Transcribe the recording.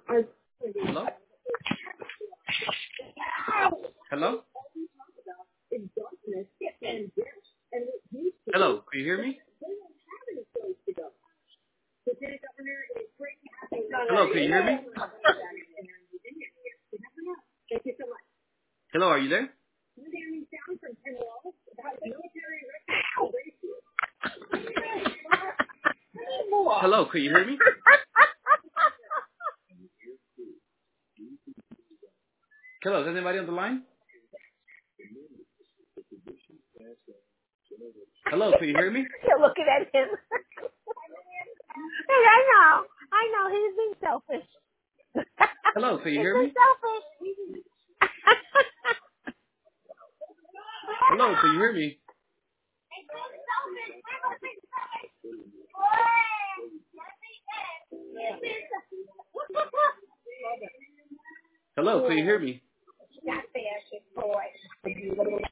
Hello? Hello? Hello, can you hear me? Hello, can you hear me? Hello, are you there? Hello, can you hear me? Hello, is anybody on the line? Hello, can you hear me? You're looking at him. Hey, I know, he's being selfish. Hello, can you He's hear being me? selfish. Hello, can you hear me? Hello, can you hear me? Got fashion, boy.